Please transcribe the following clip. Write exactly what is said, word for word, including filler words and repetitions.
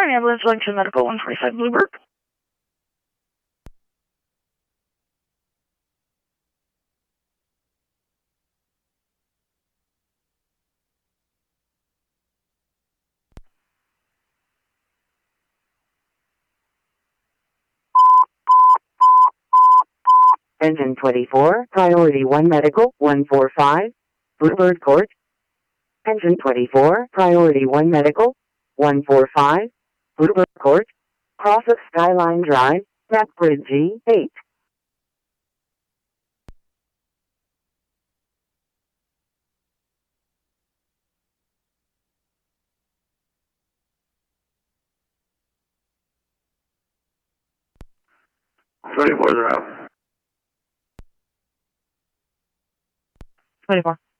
morning, Ambulance Wellington Medical, one forty-five Bluebird. Engine twenty-four, Priority one Medical, one forty-five, Bluebird Court. Engine twenty-four, Priority one Medical, one forty-five, Bluebird Court. Cross of Skyline Drive, Macbridge G eight. twenty-four, they're out. twenty-four.